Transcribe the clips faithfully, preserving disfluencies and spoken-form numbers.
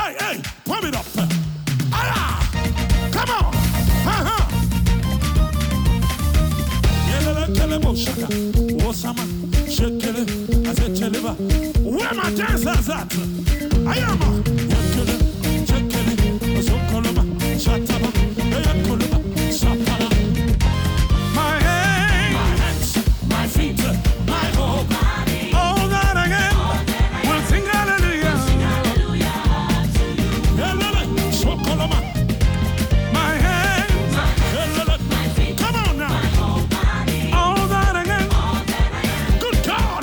Hey, hey, pump it up. Ah, come on. Uh-huh. Where my dancers at? I am. My hands, my feet, my whole body. All that I am will sing hallelujah. My hands, come on now. All that I am, good God.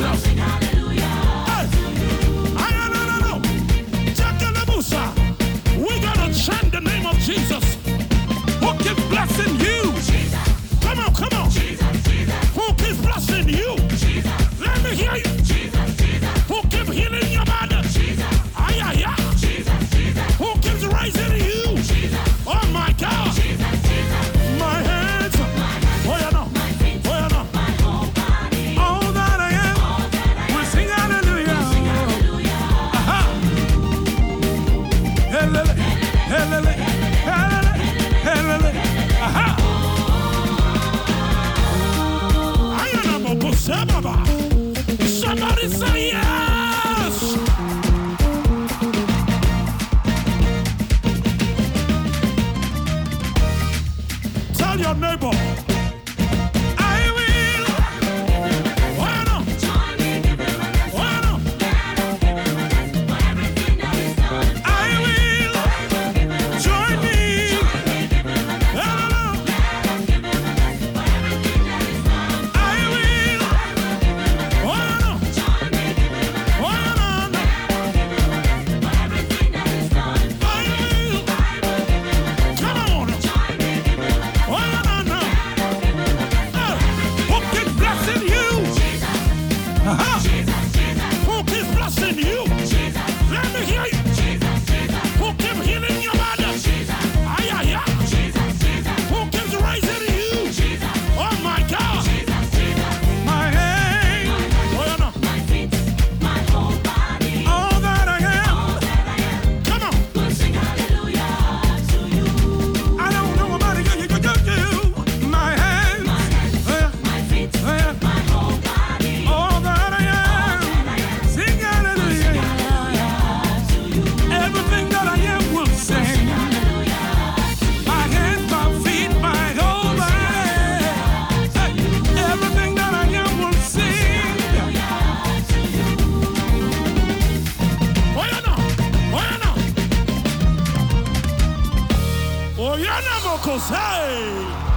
We gotta chant the name of Jesus. Who keeps blessing you? Come on, come on. Who keeps blessing you? Let me hear you. Who keeps healing your body? Ay, ay, ay. Who keeps raising you? Oh my God. My hands. Oh yeah, no. Oh yeah, no. All that I am, we sing hallelujah. Aha. Helele, helele, helele, helele. Aha. I am a Baba. Somebody say yes. Tell your neighbor. I will. Why not? Why not? I will join me. Hello. I will. Why not? Why not? I will. Come on. Why not? Uh, Who keeps blessing you? Uh-huh. Who keeps blessing you? Let me hear you. Who keeps healing your body? Ay, ay, ay. Who keeps raising you? Oh my God. My hand. Oh, yeah, no. All that I am. Come on. I don't know about you, you, you, you, you. My hands. Oh, yeah. Oh, yeah. All that I am. Sing hallelujah. Everything that I am will sing. My hands, my feet, my whole body. Hey, everything that I am will sing. Oh, yeah, no. Oh, yeah, no. Oh, yeah, no, Moko, say.